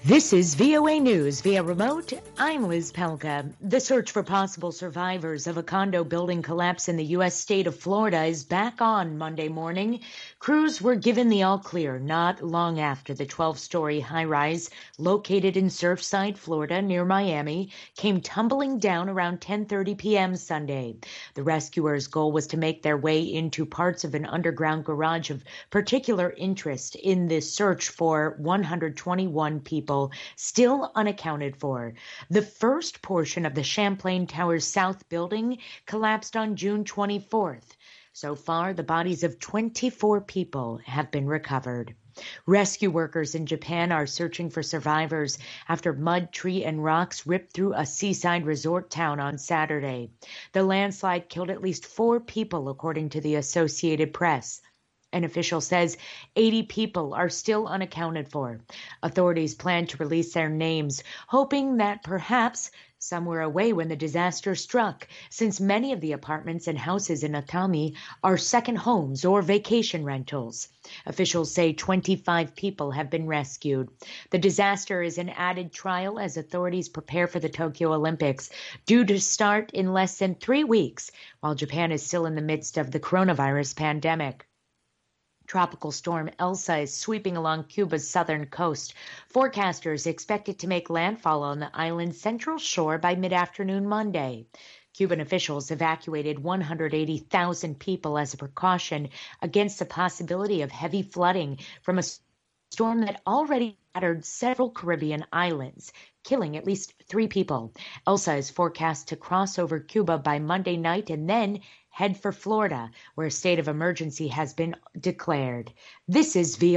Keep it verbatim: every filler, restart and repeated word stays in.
This is V O A News via remote. I'm Liz Pelka. The search for possible survivors of a condo building collapse in the U S state of Florida is back on Monday morning. Crews were given the all clear not long after the twelve-story high-rise located in Surfside, Florida, near Miami, came tumbling down around ten thirty p.m. Sunday. The rescuers' goal was to make their way into parts of an underground garage of particular interest in the search for one hundred twenty-one people still unaccounted for. The first portion of the Champlain Towers South building collapsed on June twenty-fourth. So far, the bodies of twenty-four people have been recovered. Rescue workers in Japan are searching for survivors after mud, tree, and rocks ripped through a seaside resort town on Saturday. The landslide killed at least four people, according to the Associated Press. An official says eighty people are still unaccounted for. Authorities plan to release their names, hoping that perhaps some were away when the disaster struck, since many of the apartments and houses in Atami are second homes or vacation rentals. Officials say twenty-five people have been rescued. The disaster is an added trial as authorities prepare for the Tokyo Olympics, due to start in less than three weeks, while Japan is still in the midst of the coronavirus pandemic. Tropical storm Elsa is sweeping along Cuba's southern coast. Forecasters expect it to make landfall on the island's central shore by mid-afternoon Monday. Cuban officials evacuated one hundred eighty thousand people as a precaution against the possibility of heavy flooding from a storm that already battered several Caribbean islands, killing at least three people. Elsa is forecast to cross over Cuba by Monday night and then head for Florida, where a state of emergency has been declared. This is V O A.